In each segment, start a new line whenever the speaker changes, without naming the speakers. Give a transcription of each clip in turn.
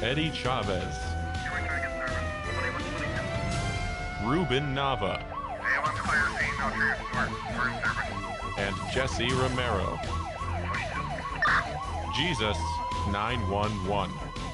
Eddie Chavez, Ruben Nava, and Jesse Romero. Jesus 911.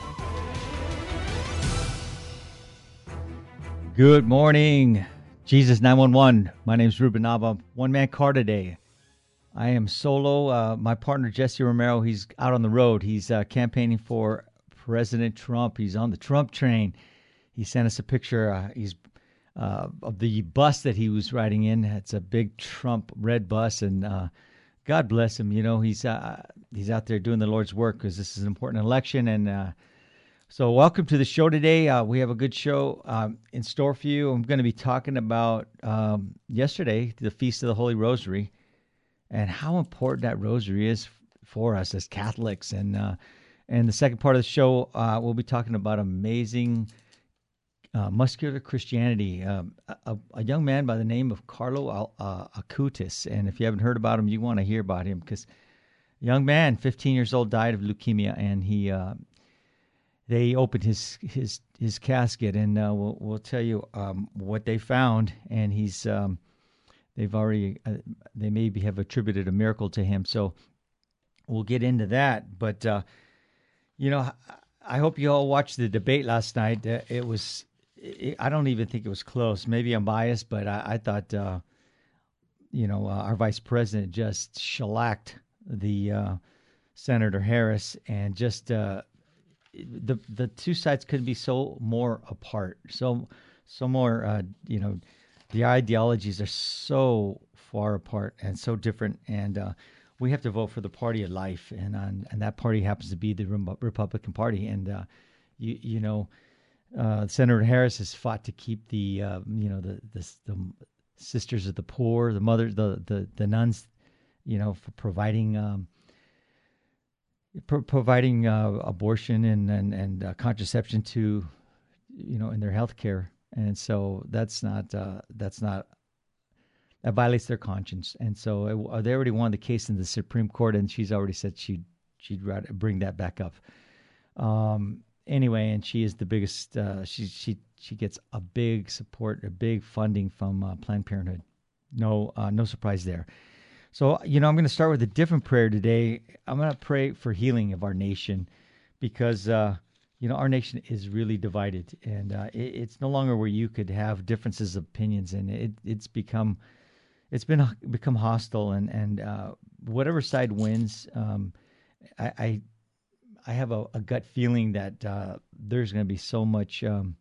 Good morning, Jesus 911. My name is Ruben Nava. One man car today. I am solo. My partner Jesse Romero, he's out on the road. He's campaigning for President Trump. He's on the Trump train. He sent us a picture. He's of the bus that he was riding in. It's a big Trump red bus, and God bless him. You know, he's out there doing the Lord's work because this is an important election. And so welcome to the show today. We have a good show in store for you. I'm going to be talking about yesterday, the Feast of the Holy Rosary, and how important that rosary is for us as Catholics. And the second part of the show, we'll be talking about amazing muscular Christianity. A young man by the name of Carlo Acutis. And if you haven't heard about him, you want to hear about him because a young man, 15 years old, died of leukemia, and they opened his casket, and we'll tell you what they found. And they maybe have attributed a miracle to him. So we'll get into that. But I hope you all watched the debate last night. I don't even think it was close. Maybe I'm biased, but I thought, our vice president just shellacked the Senator Harris, and just the two sides couldn't be so more apart. So more, the ideologies are so far apart and so different, and we have to vote for the party of life, and that party happens to be the Republican Party, and Senator Harris has fought to keep the sisters of the poor, the mothers, the nuns, for providing abortion and contraception to, in their health care. And so that violates their conscience. And so they already won the case in the Supreme Court, and she's already said she'd rather bring that back up. Anyway, and she is the biggest. She gets a big support, a big funding from Planned Parenthood. No surprise there. So I'm going to start with a different prayer today. I'm going to pray for healing of our nation, because our nation is really divided, and it's no longer where you could have differences of opinions, and it's become hostile, and whatever side wins, I have a gut feeling that there's going to be so much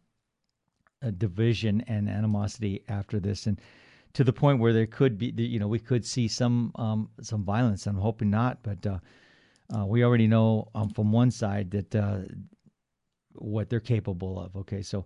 division and animosity after this, and to the point where there could be, we could see some violence. I'm hoping not, but we already know from one side that what they're capable of. Okay, so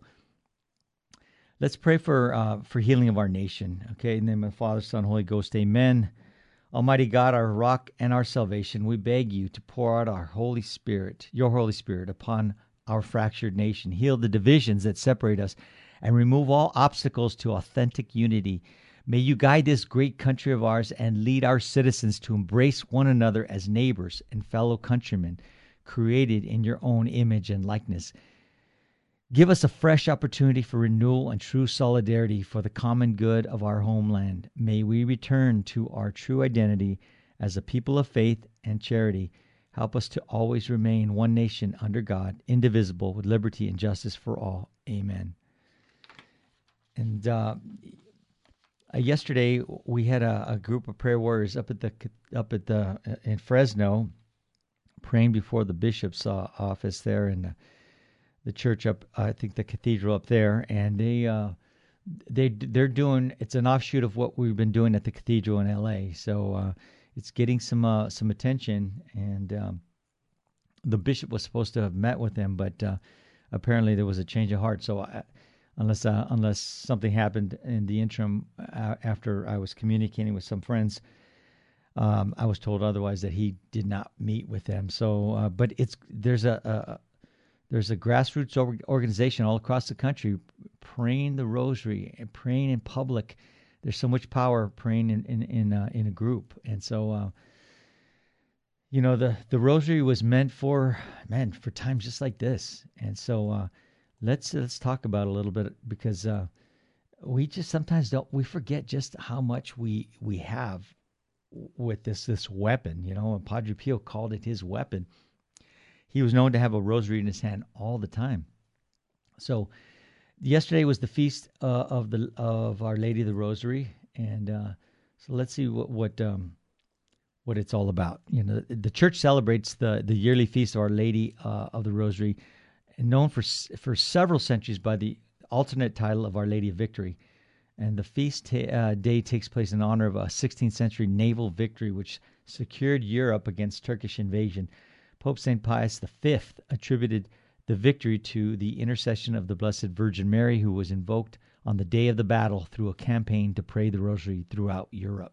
let's pray for healing of our nation. Okay, in the name of the Father, Son, Holy Ghost, Amen. Almighty God, our rock and our salvation, we beg you to pour out your Holy Spirit, upon our fractured nation. Heal the divisions that separate us and remove all obstacles to authentic unity. May you guide this great country of ours and lead our citizens to embrace one another as neighbors and fellow countrymen, created in your own image and likeness. Give us a fresh opportunity for renewal and true solidarity for the common good of our homeland. May we return to our true identity as a people of faith and charity. Help us to always remain one nation under God, indivisible, with liberty and justice for all. Amen. And yesterday we had a group of prayer warriors up at in Fresno, praying before the bishop's office there, and the church up, I think the cathedral up there, and they're doing, it's an offshoot of what we've been doing at the cathedral in LA. So it's getting some attention, and the bishop was supposed to have met with them, but apparently there was a change of heart. So unless something happened in the interim after I was communicating with some friends, I was told otherwise, that he did not meet with them. So, but there's a grassroots organization all across the country praying the rosary and praying in public. There's so much power praying in a group, and so The rosary was meant for times just like this. And so let's talk about it a little bit, because we just sometimes don't we forget just how much we have with this weapon. And Padre Pio called it his weapon. He was known to have a rosary in his hand all the time. So yesterday was the feast of Our Lady of the Rosary, and so let's see what it's all about. The church celebrates the yearly feast of Our Lady of the Rosary, known for several centuries by the alternate title of Our Lady of Victory. And the feast day takes place in honor of a 16th century naval victory which secured Europe against Turkish invasion. Pope St. Pius V attributed the victory to the intercession of the Blessed Virgin Mary, who was invoked on the day of the battle through a campaign to pray the rosary throughout Europe.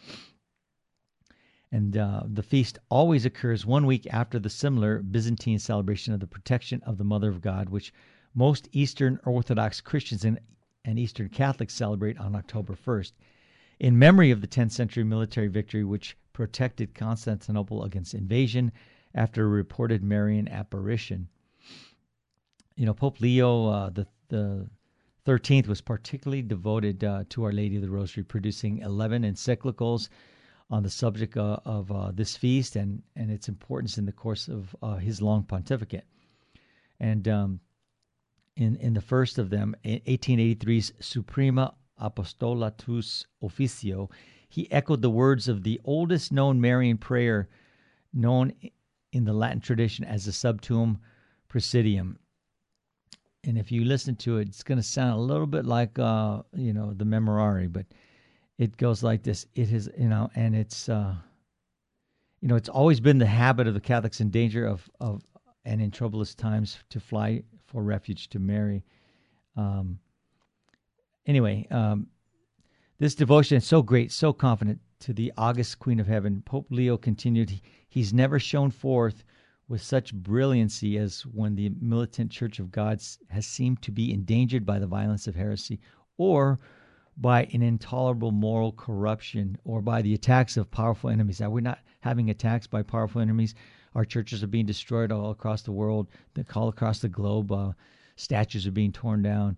And the feast always occurs 1 week after the similar Byzantine celebration of the protection of the Mother of God, which most Eastern Orthodox Christians and Eastern Catholics celebrate on October 1st, in memory of the 10th century military victory which protected Constantinople against invasion after a reported Marian apparition. Pope Leo the 13th was particularly devoted to Our Lady of the Rosary, producing 11 encyclicals on the subject of this feast and its importance in the course of his long pontificate. And in the first of them, 1883's Suprema Apostolatus Officio, he echoed the words of the oldest known Marian prayer, known in the Latin tradition as the Sub Tuum Praesidium. And if you listen to it, it's going to sound a little bit like the Memorare, but it goes like this. It is, and it's it's always been the habit of the Catholics in danger of and in troublous times to fly for refuge to Mary. This devotion is so great, so confident to the august Queen of Heaven. Pope Leo continued, he's never shone forth with such brilliancy as when the militant Church of God has seemed to be endangered by the violence of heresy, or by an intolerable moral corruption, or by the attacks of powerful enemies. Are we not having attacks by powerful enemies? Our churches are being destroyed all across the world, all across the globe. Statues are being torn down.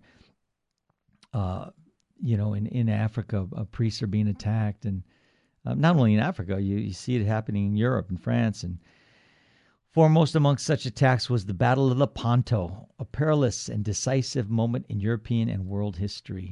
In Africa, priests are being attacked. And not only in Africa, you see it happening in Europe and France. And foremost amongst such attacks was the Battle of Lepanto, a perilous and decisive moment in European and world history.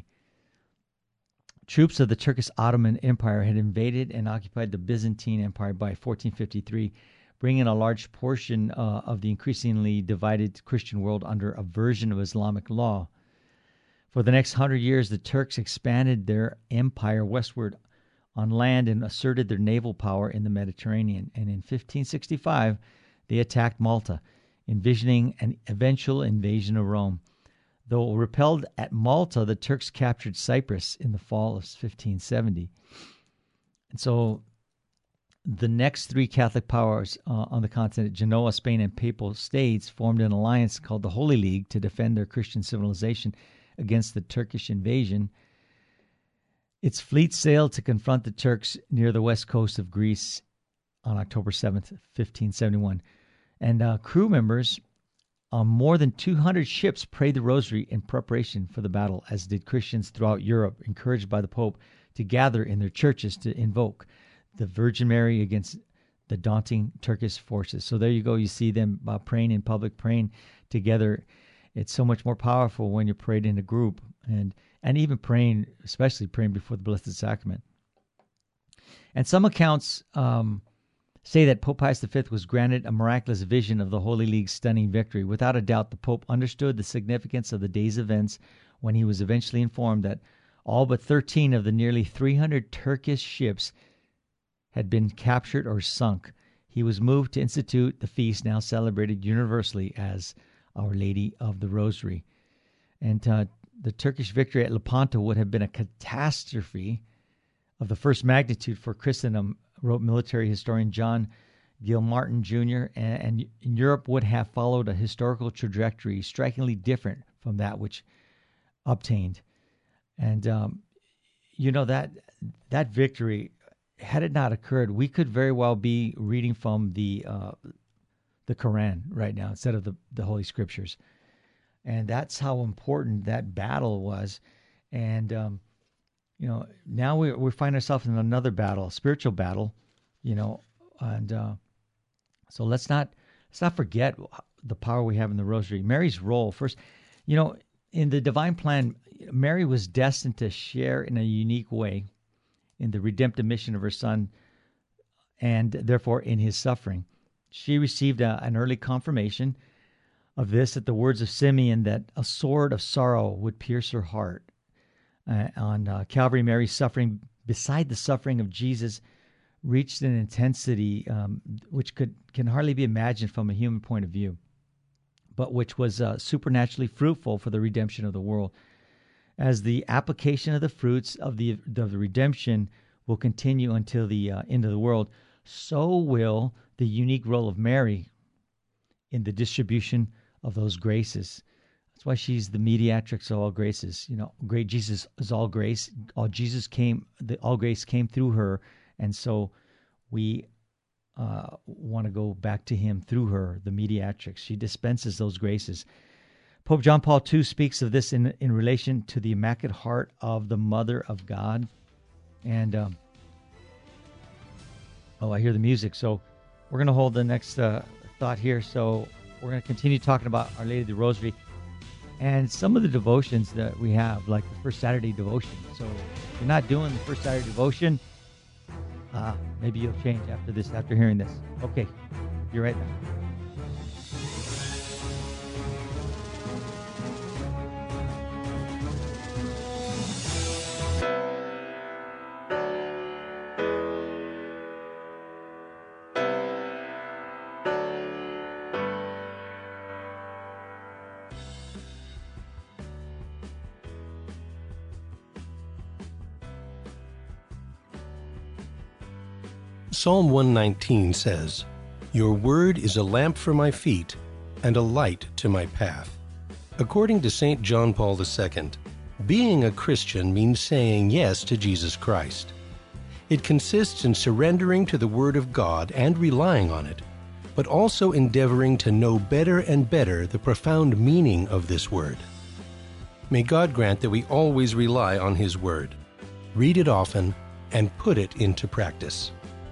Troops of the Turkish Ottoman Empire had invaded and occupied the Byzantine Empire by 1453, bringing a large portion of the increasingly divided Christian world under a version of Islamic law. For the next 100 years, the Turks expanded their empire westward on land and asserted their naval power in the Mediterranean. And in 1565, they attacked Malta, envisioning an eventual invasion of Rome. Though repelled at Malta, the Turks captured Cyprus in the fall of 1570. And so the next three Catholic powers on the continent, Genoa, Spain, and Papal States, formed an alliance called the Holy League to defend their Christian civilization against the Turkish invasion. Its fleet sailed to confront the Turks near the west coast of Greece on October 7th, 1571. And crew members on more than 200 ships prayed the rosary in preparation for the battle, as did Christians throughout Europe, encouraged by the Pope to gather in their churches to invoke the Virgin Mary against the daunting Turkish forces. So there you go. You see them praying in public, praying together. It's so much more powerful when you're prayed in a group, and even praying, especially praying before the Blessed Sacrament. And some accounts say that Pope Pius V was granted a miraculous vision of the Holy League's stunning victory. Without a doubt, the Pope understood the significance of the day's events when he was eventually informed that all but 13 of the nearly 300 Turkish ships had been captured or sunk. He was moved to institute the feast now celebrated universally as Our Lady of the Rosary. And the Turkish victory at Lepanto would have been a catastrophe of the first magnitude for Christendom, wrote military historian John Gilmartin Jr., and Europe would have followed a historical trajectory strikingly different from that which obtained. And, that victory, had it not occurred, we could very well be reading from the Quran right now instead of the Holy Scriptures. And that's how important that battle was. And, now we find ourselves in another battle, a spiritual battle, and so let's not forget the power we have in the rosary. Mary's role, first, in the divine plan, Mary was destined to share in a unique way in the redemptive mission of her son, and therefore in his suffering. She received an early confirmation of this at the words of Simeon that a sword of sorrow would pierce her heart. On Calvary, Mary's suffering beside the suffering of Jesus reached an intensity which can hardly be imagined from a human point of view, but which was supernaturally fruitful for the redemption of the world. As the application of the fruits of the redemption will continue until the end of the world, so will the unique role of Mary in the distribution of those graces. That's why she's the mediatrix of all graces. Great Jesus is all grace. All grace came through her, and so we want to go back to him through her, the mediatrix. She dispenses those graces. Pope John Paul II speaks of this in relation to the Immaculate Heart of the Mother of God. And, I hear the music. So we're going to hold the next thought here. So we're going to continue talking about Our Lady of the Rosary and some of the devotions that we have, like the First Saturday devotion. So if you're not doing the First Saturday devotion, maybe you'll change after hearing this. Okay, you're right back.
Psalm 119 says, "Your word is a lamp for my feet and a light to my path." According to St. John Paul II, being a Christian means saying yes to Jesus Christ. It consists in surrendering to the Word of God and relying on it, but also endeavoring to know better and better the profound meaning of this Word. May God grant that we always rely on His Word, read it often, and put it into practice.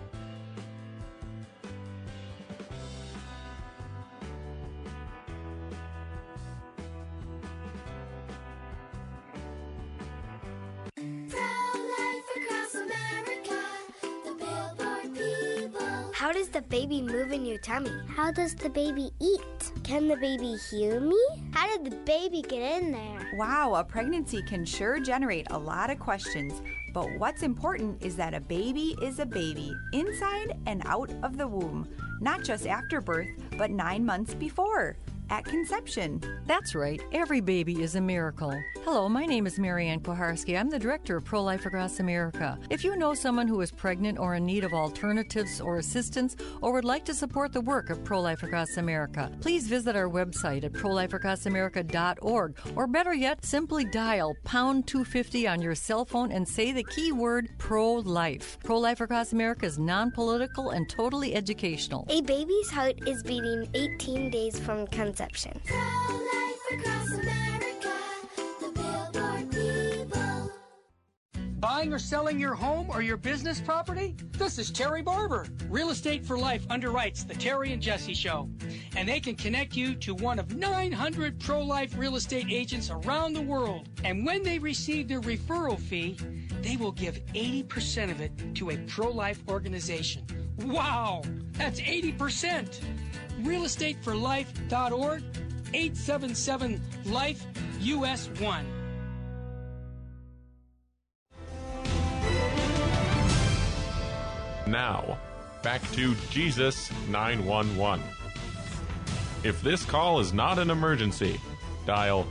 How does the baby move in your tummy? How does the baby eat? Can the baby hear me? How did the baby get in there?
Wow, a pregnancy can sure generate a lot of questions. But what's important is that a baby is a baby, inside and out of the womb. Not just after birth, but 9 months before, at conception.
That's right. Every baby is a miracle. Hello, my name is Marianne Koharski. I'm the director of Pro-Life Across America. If you know someone who is pregnant or in need of alternatives or assistance or would like to support the work of Pro-Life Across America, please visit our website at prolifeacrossamerica.org, or better yet, simply dial pound 250 on your cell phone and say the keyword pro-life. Pro-Life Across America is non-political and totally educational.
A baby's heart is beating 18 days from conception.
Pro-life across America, the Billboard people.
Buying or selling your home or your business property? This is Terry Barber. Real Estate for Life underwrites the Terry and Jesse Show, and they can connect you to one of 900 pro-life real estate agents around the world. And when they receive their referral fee, they will give 80% of it to a pro-life organization. Wow, that's 80%. realestateforlife.org, 877-LIFE, US 1.
Now, back to Jesus 911. If this call is not an emergency, dial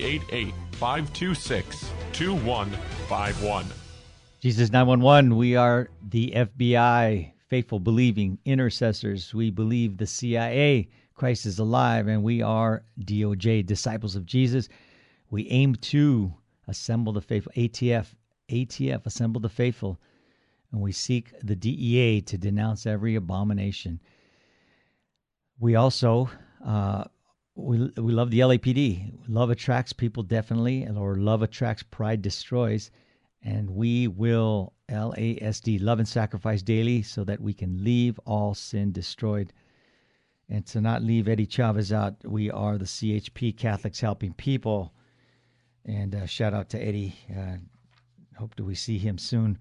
888-526-2151.
Jesus 911, we are the FBI, faithful, believing intercessors. We believe the CIA, Christ is alive, and we are DOJ, disciples of Jesus. We aim to assemble the faithful. ATF, assemble the faithful. and we seek the DEA to denounce every abomination. We also we love the LAPD. Love attracts people, definitely, or love attracts, pride destroys. And we will, LASD, love and sacrifice daily so that we can leave all sin destroyed. And to not leave Eddie Chavez out, we are the CHP, Catholics Helping People. And shout out to Eddie. Hope that we see him soon.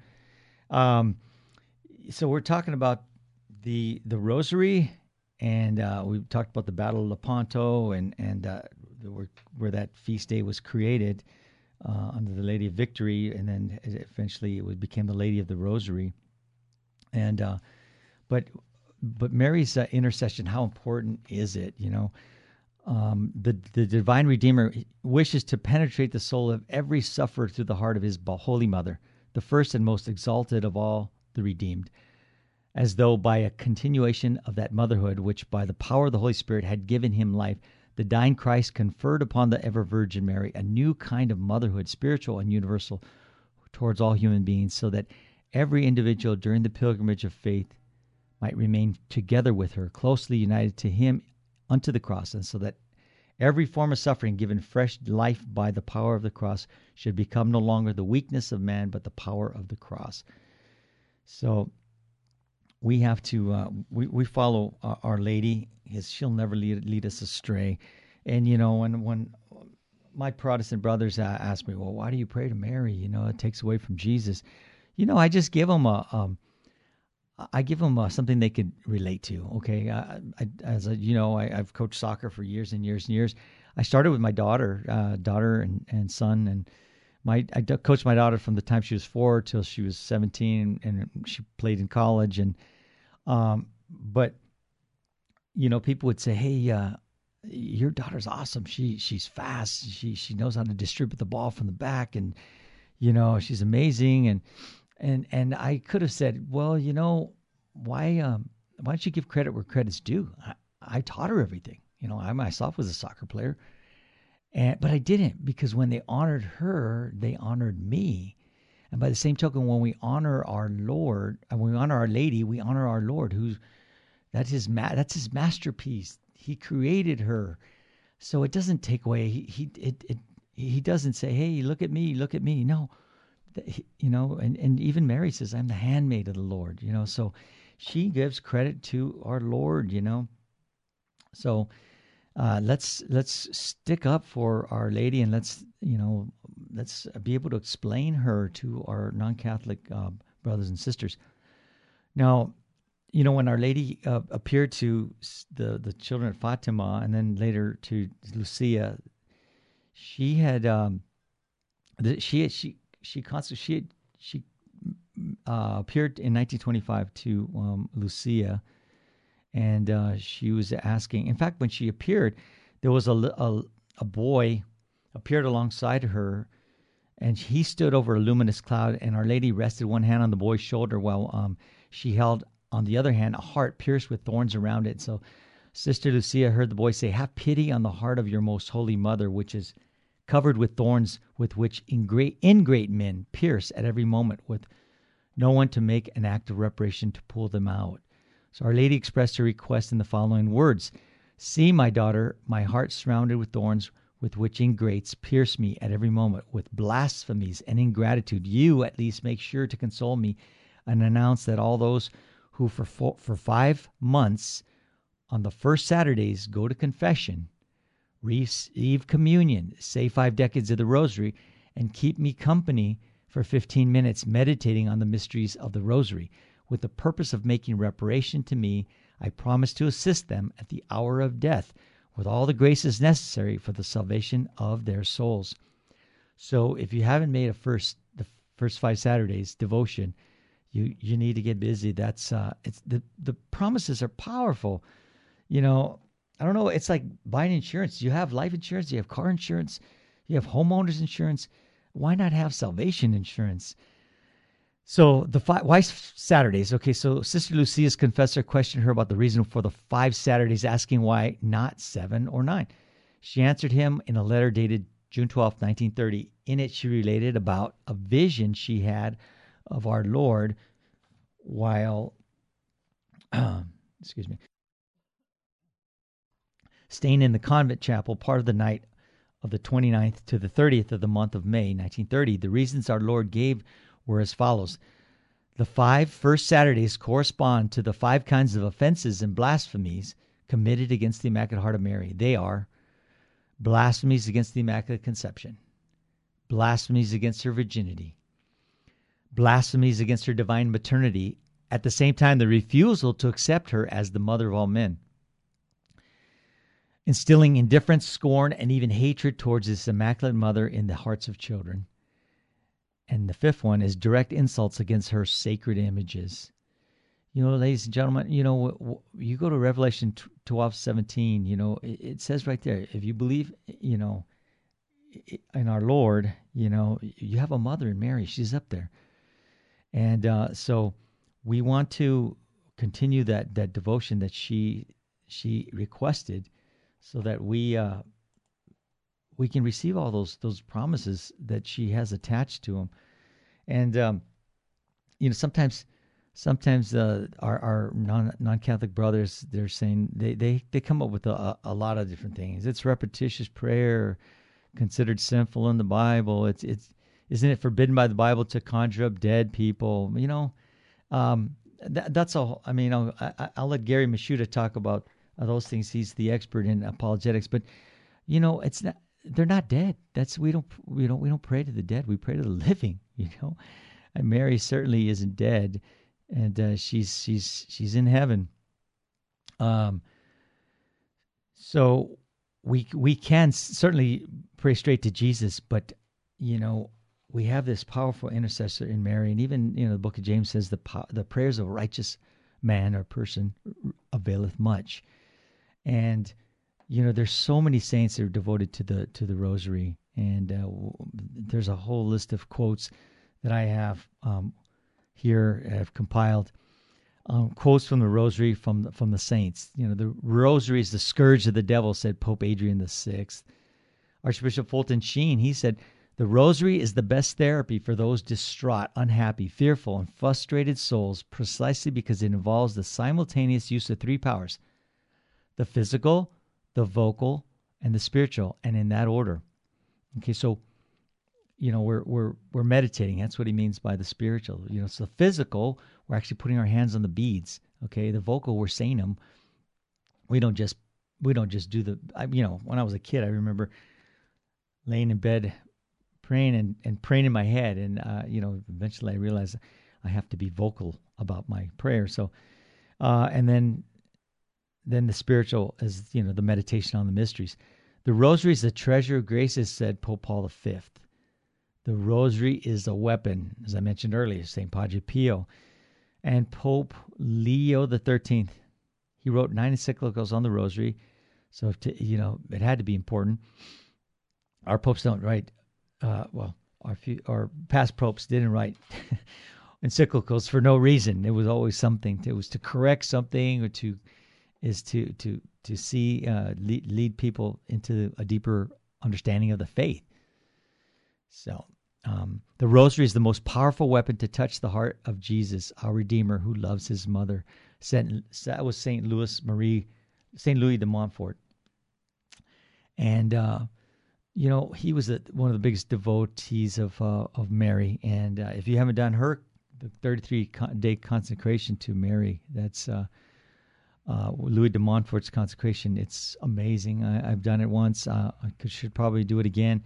So we're talking about the rosary, and we talked about the Battle of Lepanto, and where that feast day was created under the Lady of Victory, and then eventually it became the Lady of the Rosary. And but Mary's intercession, how important is it? You know, the Divine Redeemer wishes to penetrate the soul of every sufferer through the heart of his Holy Mother, the first and most exalted of all the redeemed, as though by a continuation of that motherhood, which by the power of the Holy Spirit had given him life, the dying Christ conferred upon the ever Virgin Mary a new kind of motherhood, spiritual and universal, towards all human beings, so that every individual during the pilgrimage of faith might remain together with her, closely united to him unto the cross, and so that every form of suffering given fresh life by the power of the cross should become no longer the weakness of man, but the power of the cross. So we have to, we follow Our Lady, because she'll never lead us astray. And, you know, when my Protestant brothers ask me, well, why do you pray to Mary? You know, it takes away from Jesus. You know, I just give them something they could relate to. Okay, I've coached soccer for years and years and years. I started with my daughter and son, and I coached my daughter from the time she was 4 till she was 17, and she played in college. And but you know, people would say, "Hey, your daughter's awesome. She's fast. She knows how to distribute the ball from the back, and you know, she's amazing." And I could have said, well, you know, why don't you give credit where credit's due? I taught her everything. You know, I myself was a soccer player, but I didn't, because when they honored her, they honored me. And by the same token, when we honor our Lord, and when we honor Our Lady, we honor our Lord, that's his masterpiece. He created her, so it doesn't take away. He doesn't say, "Hey, look at me, look at me." No. You know, and even Mary says, "I'm the handmaid of the Lord," you know, so she gives credit to our Lord, you know. So let's stick up for Our Lady, and let's be able to explain her to our non-Catholic brothers and sisters. Now, you know, when Our Lady appeared to the children at Fatima, and then later to Lucia, she had She appeared in 1925 to Lucia, and she was asking. In fact, when she appeared, there was a boy appeared alongside her, and he stood over a luminous cloud, and Our Lady rested one hand on the boy's shoulder while she held on the other hand a heart pierced with thorns around it. So Sister Lucia heard the boy say, "Have pity on the heart of your most holy mother, which is covered with thorns, with which ingrate men pierce at every moment, with no one to make an act of reparation to pull them out." So Our Lady expressed her request in the following words: "See, my daughter, my heart surrounded with thorns, with which ingrates pierce me at every moment, with blasphemies and ingratitude. You, at least, make sure to console me, and announce that all those who for 5 months on the first Saturdays go to confession, receive communion, say 5 decades of the Rosary, and keep me company for 15 minutes meditating on the mysteries of the Rosary, with the purpose of making reparation to me, I promise to assist them at the hour of death with all the graces necessary for the salvation of their souls." So if you haven't made the first 5 Saturdays devotion, you need to get busy. That's it's the promises are powerful. You know, I don't know. It's like buying insurance. You have life insurance. You have car insurance. You have homeowners insurance. Why not have salvation insurance? So why Saturdays? Okay, so Sister Lucia's confessor questioned her about the reason for the 5 Saturdays, asking why not 7 or 9. She answered him in a letter dated June 12, 1930. In it, she related about a vision she had of our Lord while, excuse me, staying in the convent chapel part of the night of the 29th to the 30th of the month of May, 1930. The reasons our Lord gave were as follows. The 5 first Saturdays correspond to the 5 kinds of offenses and blasphemies committed against the Immaculate Heart of Mary. They are blasphemies against the Immaculate Conception, blasphemies against her virginity, blasphemies against her divine maternity, at the same time the refusal to accept her as the mother of all men, instilling indifference, scorn, and even hatred towards this Immaculate Mother in the hearts of children. And the 5th one is direct insults against her sacred images. Ladies and gentlemen, you go to Revelation 12:17, it says right there, if you believe, in our Lord, you have a mother in Mary. She's up there. And so we want to continue that devotion that she requested, so that we can receive all those promises that she has attached to them. And sometimes our non-Catholic brothers, they're saying they come up with a lot of different things. It's repetitious prayer, considered sinful in the Bible. It's isn't it forbidden by the Bible to conjure up dead people? That's all. I mean, I'll let Gary Mashuda talk about those things. He's the expert in apologetics. But it's not. They're not dead. We don't pray to the dead. We pray to the living. And Mary certainly isn't dead, and she's in heaven. So we can certainly pray straight to Jesus, but we have this powerful intercessor in Mary, and even the Book of James says the prayers of a righteous man or person availeth much, and there's so many saints that are devoted to the Rosary, and there's a whole list of quotes that I have here. I've compiled quotes from the Rosary from the saints. The Rosary is the scourge of the devil, said Pope Adrian VI. Archbishop Fulton Sheen, he said, the Rosary is the best therapy for those distraught, unhappy, fearful, and frustrated souls, precisely because it involves the simultaneous use of 3 powers: the physical, the vocal, and the spiritual, and in that order. Okay, so we're meditating. That's what he means by the spiritual. So the physical, we're actually putting our hands on the beads. Okay, the vocal, we're saying them. We don't just do the. When I was a kid, I remember laying in bed, praying and praying in my head, and eventually I realized I have to be vocal about my prayer. So, and then the spiritual is the meditation on the mysteries. The Rosary is the treasure of graces, said Pope Paul V. The Rosary is a weapon, as I mentioned earlier, St. Padre Pio. And Pope Leo XIII, he wrote 9 encyclicals on the Rosary, so it had to be important. Our popes don't write, our past popes didn't write encyclicals for no reason. It was always something. It was to correct something, or to see lead people into a deeper understanding of the faith. So the Rosary is the most powerful weapon to touch the heart of Jesus, our Redeemer, who loves his mother. That was St. Louis de Montfort. And, he was one of the biggest devotees of Mary. And if you haven't done the 33-day consecration to Mary, that's Louis de Montfort's consecration. It's amazing. I've done it once. I should probably do it again.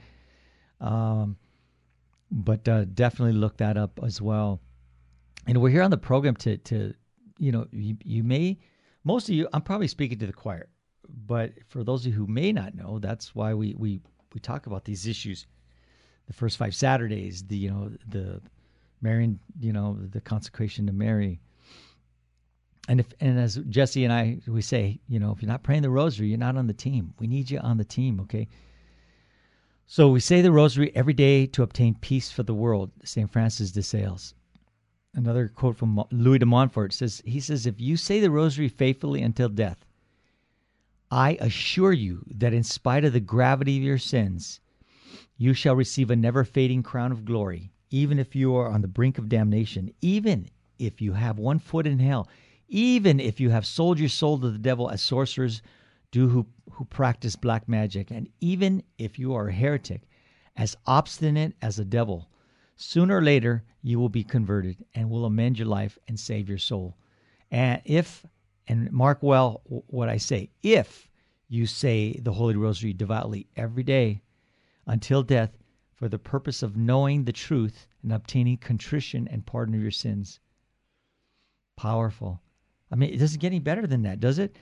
But definitely look that up as well. And we're here on the program to you may, most of you, I'm probably speaking to the choir, but for those of you who may not know, that's why we talk about these issues. The first 5 Saturdays, the Marian, the consecration to Mary. And as Jesse and I, we say, if you're not praying the Rosary, you're not on the team. We need you on the team, okay? So we say the Rosary every day to obtain peace for the world, St. Francis de Sales. Another quote from Louis de Montfort says, if you say the Rosary faithfully until death, I assure you that in spite of the gravity of your sins, you shall receive a never-fading crown of glory, even if you are on the brink of damnation, even if you have one foot in hell, even if you have sold your soul to the devil as sorcerers do who practice black magic, and even if you are a heretic, as obstinate as the devil, sooner or later you will be converted and will amend your life and save your soul. And mark well what I say, if you say the Holy Rosary devoutly every day until death for the purpose of knowing the truth and obtaining contrition and pardon of your sins. Powerful. I mean, it doesn't get any better than that, does it?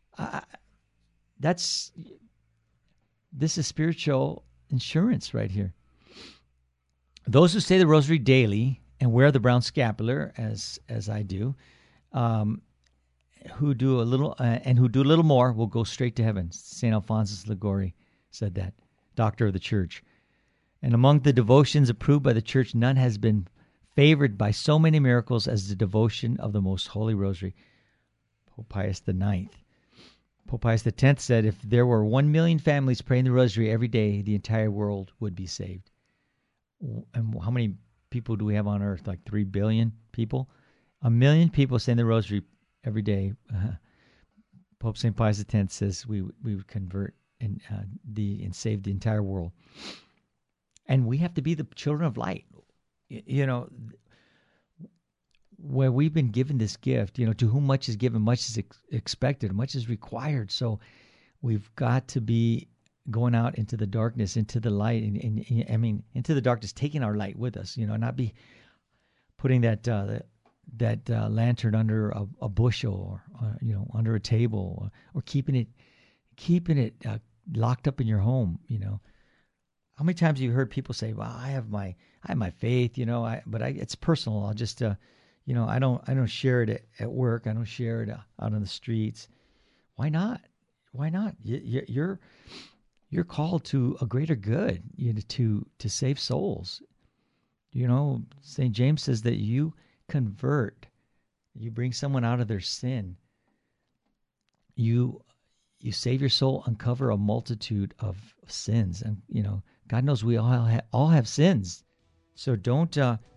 This is spiritual insurance right here. Those who say the Rosary daily and wear the brown scapular, as I do, who do a little more will go straight to heaven. St. Alphonsus Liguori said that, doctor of the Church. And among the devotions approved by the Church, none has been favored by so many miracles as the devotion of the Most Holy Rosary. Pope Pius IX. Pope Pius X said, if there were 1 million families praying the Rosary every day, the entire world would be saved. And how many people do we have on earth? Like 3 billion people? 1 million people saying the Rosary every day. Pope St. Pius X says we would convert and save the entire world. And we have to be the children of light. You know, where we've been given this gift, you know, to whom much is given, much is expected, much is required. So we've got to be going out into the darkness, into the light, and I mean, into the darkness, taking our light with us, you know, not be putting that lantern under a bushel or you know, under a table, or keeping it locked up in your home, you know. How many times have you heard people say, "Well, I have my faith, you know, but it's personal. I'll just, you know, I don't share it at work. I don't share it out on the streets." Why not? Why not? You're called to a greater good, you know, to save souls. You know, St. James says that you convert, you bring someone out of their sin. You save your soul, uncover a multitude of sins, and you know, God knows we all have sins. So don't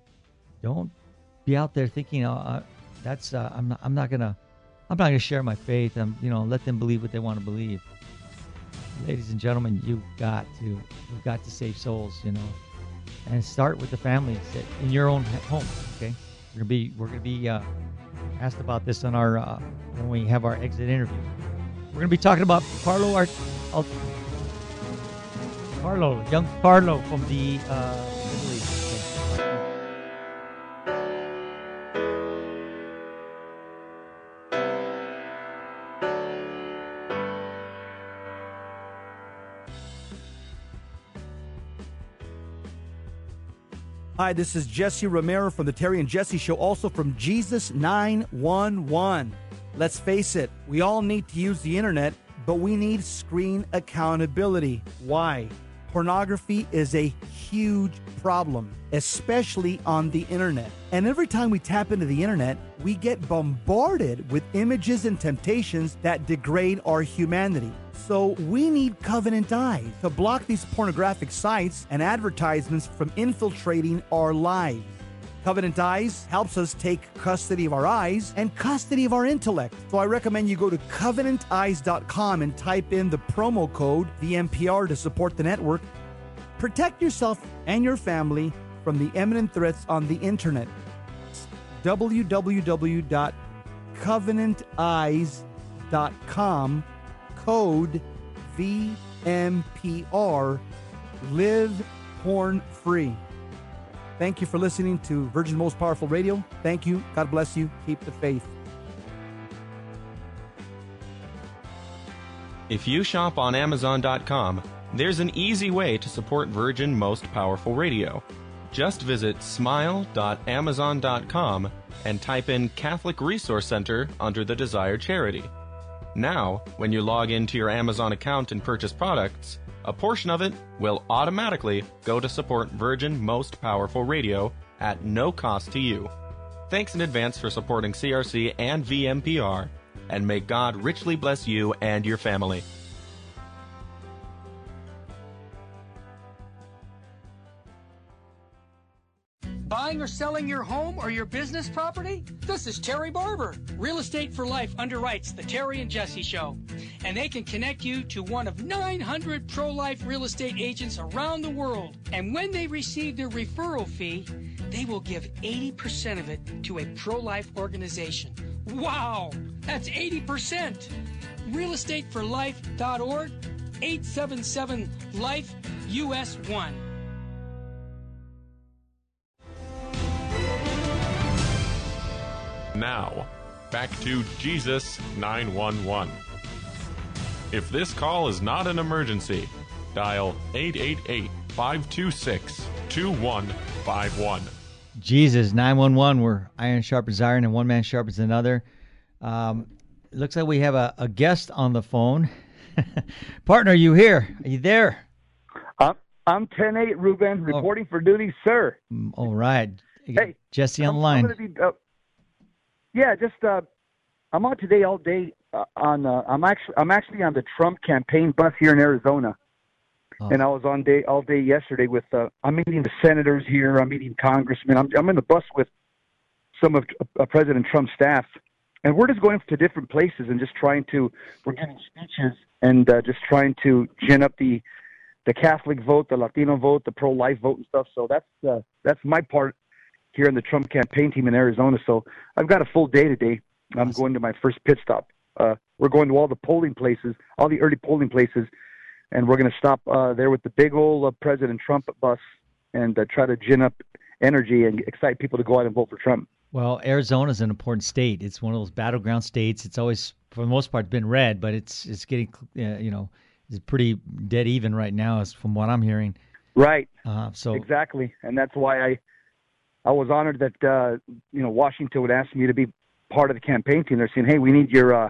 be out there thinking, that's I'm not gonna share my faith. Let them believe what they want to believe. Ladies and gentlemen, we've got to save souls, you know, and start with the family in your own home. Okay, we're gonna be asked about this on our when we have our exit interview. We're gonna be talking about young Carlo from the Middle East. Okay.
Hi, this is Jesse Romero from the Terry and Jesse Show, also from Jesus 911. Let's face it, we all need to use the internet, but we need screen accountability. Why? Pornography is a huge problem, especially on the internet. And every time we tap into the internet, we get bombarded with images and temptations that degrade our humanity. So we need Covenant Eyes to block these pornographic sites and advertisements from infiltrating our lives. Covenant Eyes helps us take custody of our eyes and custody of our intellect. So I recommend you go to CovenantEyes.com and type in the promo code VMPR to support the network. Protect yourself and your family from the imminent threats on the internet. www.CovenantEyes.com, code VMPR, live porn free. Thank you for listening to Virgin Most Powerful Radio. Thank you. God bless you. Keep the faith.
If you shop on Amazon.com, there's an easy way to support Virgin Most Powerful Radio. Just visit smile.amazon.com and type in Catholic Resource Center under the desired charity. Now, when you log into your Amazon account and purchase products, a portion of it will automatically go to support Virgin Most Powerful Radio at no cost to you. Thanks in advance for supporting CRC and VMPR, and may God richly bless you and your family.
Buying or selling your home or your business property? This is Terry Barber. Real Estate for Life underwrites the Terry and Jesse Show. And they can connect you to one of 900 pro-life real estate agents around the world. And when they receive their referral fee, they will give 80% of it to a pro-life organization. Wow! That's 80%! realestateforlife.org, 877-LIFE-US1.
Now, back to Jesus 911. If this call is not an emergency, dial 888-526-2151.
Jesus 911, where iron sharpens iron and one man sharpens another. Looks like we have a guest on the phone. Partner, are you here? Are you there?
I'm 10-8, Ruben, reporting for duty, sir.
All right.
Hey,
Jesse on the line.
I'm gonna be, I'm on today all day. I'm actually on the Trump campaign bus here in Arizona, and I was all day yesterday with. I'm meeting the senators here. I'm meeting congressmen. I'm in the bus with some of President Trump's staff, and we're just going to different places and just we're giving speeches and just trying to gin up the Catholic vote, the Latino vote, the pro-life vote and stuff. So that's my part here in the Trump campaign team in Arizona. So I've got a full day today. I'm going to my first pit stop. We're going to all the polling places, all the early polling places, and we're going to stop there with the big old President Trump bus and try to gin up energy and excite people to go out and vote for Trump.
Well, Arizona is an important state. It's one of those battleground states. It's always, for the most part, been red, but it's getting, it's pretty dead even right now, as from what I'm hearing.
Right.
So
exactly, and that's why I was honored that Washington would ask me to be part of the campaign team. They're saying, "Hey, we need your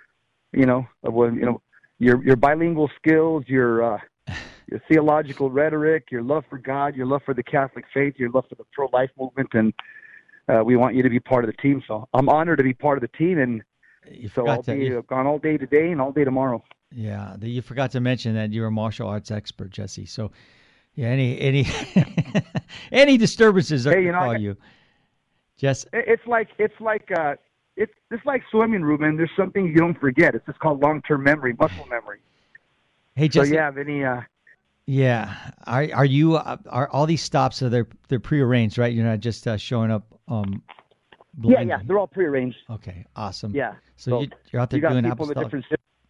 your bilingual skills, your theological rhetoric, your love for God, your love for the Catholic faith, your love for the pro-life movement, and we want you to be part of the team." So I'm honored to be part of the team, and so I'll be gone all day today and all day tomorrow.
Yeah, you forgot to mention that you're a martial arts expert, Jesse. So, yeah, any any disturbances are going to call you. Jess,
it's like swimming, Ruben. There's something you don't forget. It's just called long-term memory, muscle memory.
Hey, Jesse.
So you have any?
Yeah. Are all these stops they're prearranged, right? You're not just showing up.
Yeah, they're all prearranged.
Okay, awesome.
Yeah.
So you're out there doing apostolic.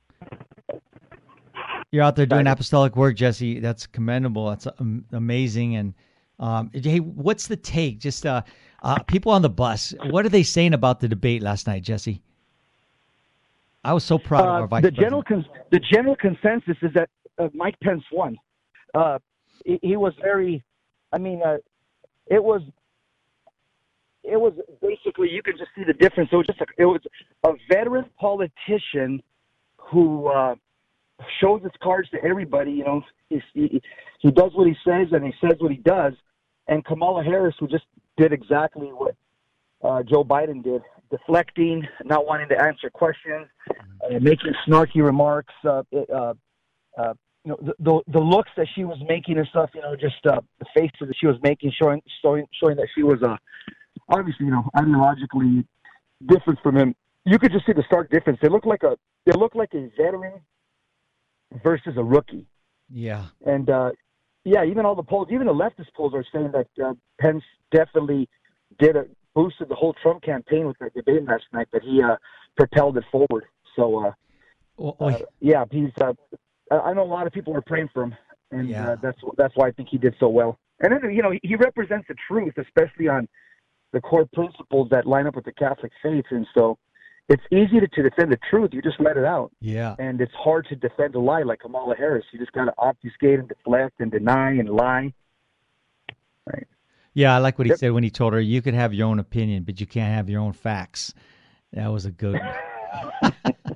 You're out there doing apostolic work, Jesse. That's commendable. That's amazing. And hey, what's the take? Just people on the bus. What are they saying about the debate last night, Jesse? I was so proud of our vice president.
The general consensus is that Mike Pence won. He was very. I mean, it was basically, you could just see the difference. It was a veteran politician who shows his cards to everybody. You know, he does what he says and he says what he does. And Kamala Harris, who just did exactly what Joe Biden did, deflecting, not wanting to answer questions, making snarky remarks. The looks that she was making and stuff. The faces that she was making, showing that she was obviously, ideologically different from him. You could just see the stark difference. They look like a veteran versus a rookie.
Yeah.
And even all the polls, even the leftist polls, are saying that Pence definitely boosted the whole Trump campaign with that debate last night. That he propelled it forward. So he's. I know a lot of people are praying for him, and that's why I think he did so well. And then he represents the truth, especially on the core principles that line up with the Catholic faith. And so it's easy to defend the truth. You just let it out.
Yeah.
And it's hard to defend a lie like Kamala Harris. You just got to obfuscate and deflect and deny and lie. Right.
Yeah, I like what he said when he told her, you can have your own opinion, but you can't have your own facts. That was a good one.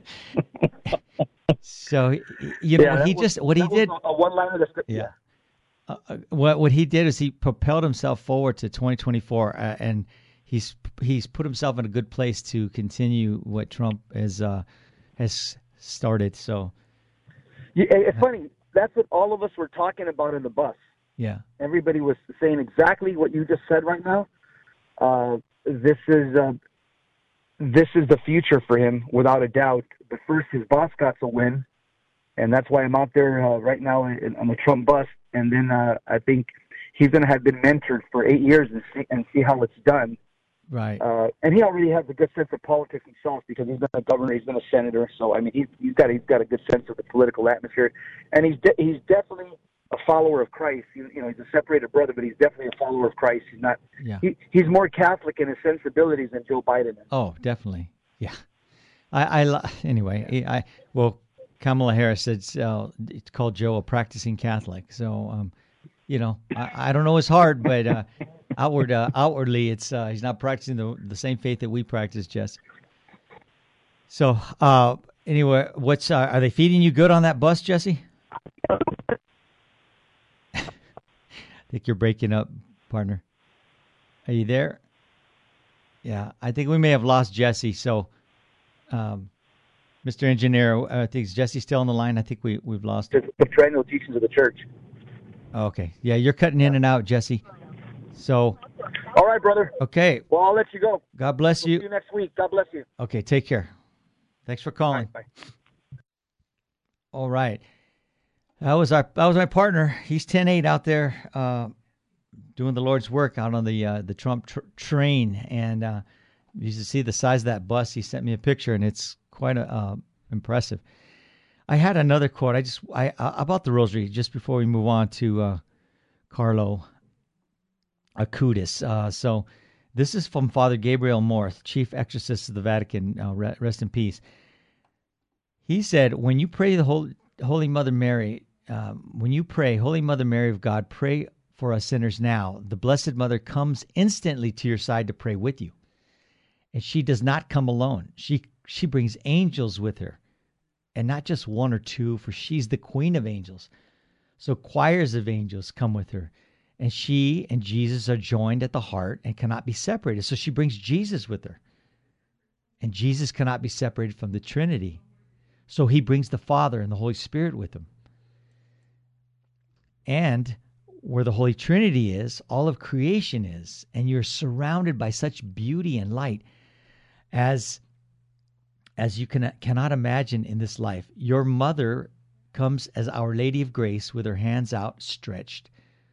So, he did.
A one-liner of the script.
Yeah. What he did is he propelled himself forward to 2024, and he's put himself in a good place to continue what Trump has started. So,
it's funny. That's what all of us were talking about in the bus.
Yeah.
Everybody was saying exactly what you just said right now. This is the future for him, without a doubt. But first, his boss got to win, and that's why I'm out there right now on the Trump bus. And then I think he's going to have been mentored for 8 years and see how it's done.
Right.
And he already has a good sense of politics himself because he's been a governor, he's been a senator. So I mean, he's got a good sense of the political atmosphere, and he's definitely a follower of Christ. He's a separated brother, but he's definitely a follower of Christ. He's not.
Yeah.
He's more Catholic in his sensibilities than Joe Biden is.
Oh, definitely. Yeah. Anyway. Kamala Harris said it's called Joe a practicing Catholic. So, I don't know his heart, but outwardly, it's he's not practicing the same faith that we practice, Jess. So, anyway, are they feeding you good on that bus, Jesse? I think you're breaking up, partner. Are you there? Yeah, I think we may have lost Jesse. So, Mr. Engineer, I think is Jesse still on the line? I think we've lost him.
The traditional teachings of the church.
Okay. Yeah, you're cutting in and out, Jesse. So.
All right, brother.
Okay.
Well, I'll let you go.
God bless you.
See you next week. God bless you.
Okay, take care. Thanks for calling.
All right, bye.
All right. That was my partner. He's 10-8 out there doing the Lord's work out on the Trump train, and you should see the size of that bus. He sent me a picture, and it's quite impressive. I had another quote. About the rosary, just before we move on to Carlo Acutis. So this is from Father Gabriel Morth, Chief Exorcist of the Vatican. Rest in peace. He said, when you pray the Holy Mother Mary, Holy Mother Mary of God, pray for us sinners now. The Blessed Mother comes instantly to your side to pray with you. And she does not come alone. She brings angels with her, and not just one or two, for she's the Queen of Angels. So choirs of angels come with her, and she and Jesus are joined at the heart and cannot be separated. So she brings Jesus with her, and Jesus cannot be separated from the Trinity. So he brings the Father and the Holy Spirit with him. And where the Holy Trinity is, all of creation is, and you're surrounded by such beauty and light as you cannot imagine in this life. Your mother comes as Our Lady of Grace with her hands outstretched.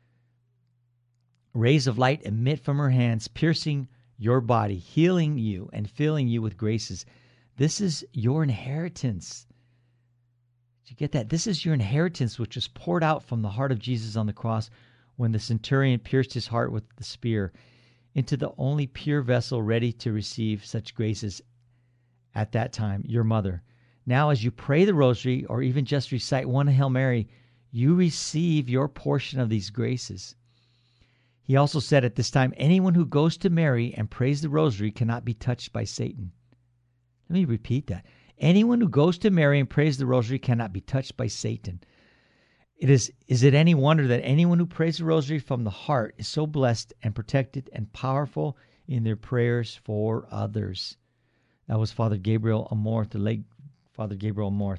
Rays of light emit from her hands, piercing your body, healing you and filling you with graces. This is your inheritance. Did you get that? This is your inheritance, which was poured out from the heart of Jesus on the cross when the centurion pierced his heart with the spear into the only pure vessel ready to receive such graces at that time, your mother. Now, as you pray the rosary or even just recite one Hail Mary, you receive your portion of these graces. He also said at this time, anyone who goes to Mary and prays the rosary cannot be touched by Satan. Let me repeat that. Anyone who goes to Mary and prays the rosary cannot be touched by Satan. Is it any wonder that anyone who prays the rosary from the heart is so blessed and protected and powerful in their prayers for others? That was Father Gabriel Amorth, the late Father Gabriel Amorth.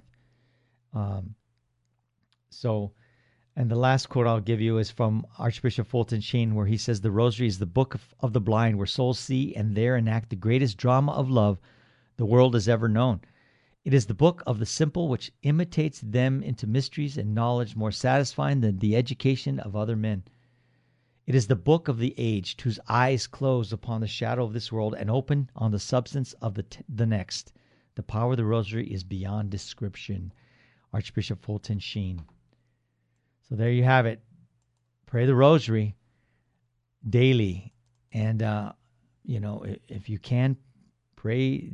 And the last quote I'll give you is from Archbishop Fulton Sheen, where he says, the rosary is the book of the blind, where souls see and there enact the greatest drama of love the world has ever known. It is the book of the simple, which imitates them into mysteries and knowledge more satisfying than the education of other men. It is the book of the aged, whose eyes close upon the shadow of this world and open on the substance of the next. The power of the rosary is beyond description. Archbishop Fulton Sheen. So there you have it. Pray the rosary daily. And, if you can, pray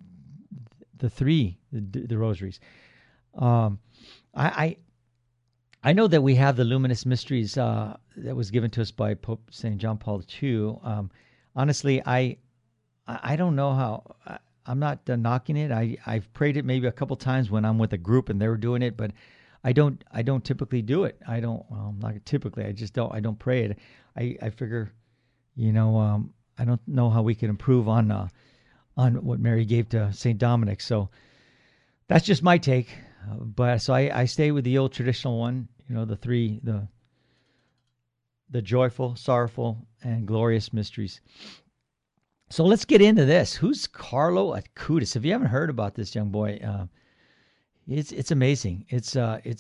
the rosaries. I know that we have the Luminous Mysteries that was given to us by Pope St. John Paul II. Honestly, I don't know how. I'm not knocking it. I've prayed it maybe a couple times when I'm with a group and they were doing it, but I don't typically do it. Not typically. I just don't. I don't pray it. I figure, I don't know how we can improve on what Mary gave to St. Dominic. So that's just my take. But so I stay with the old traditional one, the the joyful, sorrowful, and glorious mysteries. So let's get into this. Who's Carlo Acutis? If you haven't heard about this young boy, it's amazing. It's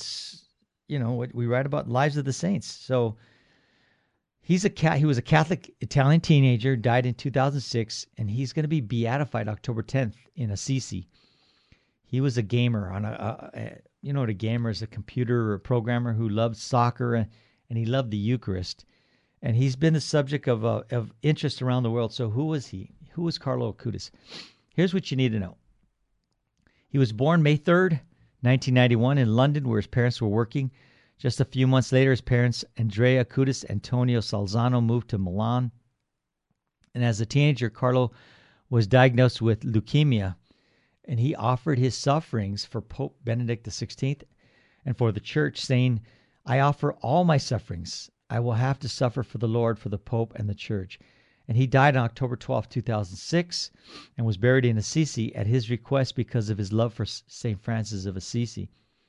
what we write about, lives of the saints. So he was a Catholic Italian teenager, died in 2006, and he's going to be beatified October 10th in Assisi. He was a gamer on what a gamer is, a computer programmer who loved soccer and he loved the Eucharist. And he's been the subject of interest around the world. So who was he? Who was Carlo Acutis? Here's what you need to know. He was born May 3rd, 1991 in London, where his parents were working. Just a few months later, his parents, Andrea Acutis and Antonio Salzano, moved to Milan. And as a teenager, Carlo was diagnosed with leukemia, and he offered his sufferings for Pope Benedict XVI and for the church, saying, "I offer all my sufferings. I will have to suffer for the Lord, for the Pope, and the church." And he died on October 12, 2006, and was buried in Assisi at his request because of his love for St. Francis of Assisi.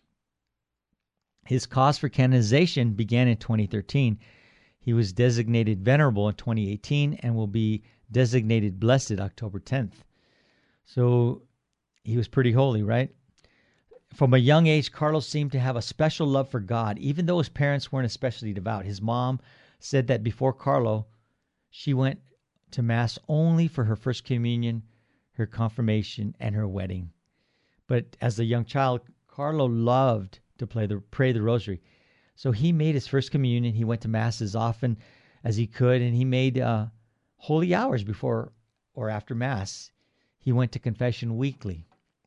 His cause for canonization began in 2013. He was designated venerable in 2018 and will be designated blessed October 10th. So he was pretty holy, right? From a young age, Carlos seemed to have a special love for God, even though his parents weren't especially devout. His mom said that before Carlo, she went to Mass only for her first communion, her confirmation, and her wedding. But as a young child, Carlo loved to pray the rosary. So he made his first communion. He went to Mass as often as he could, and he made holy hours before or after Mass. He went to confession weekly.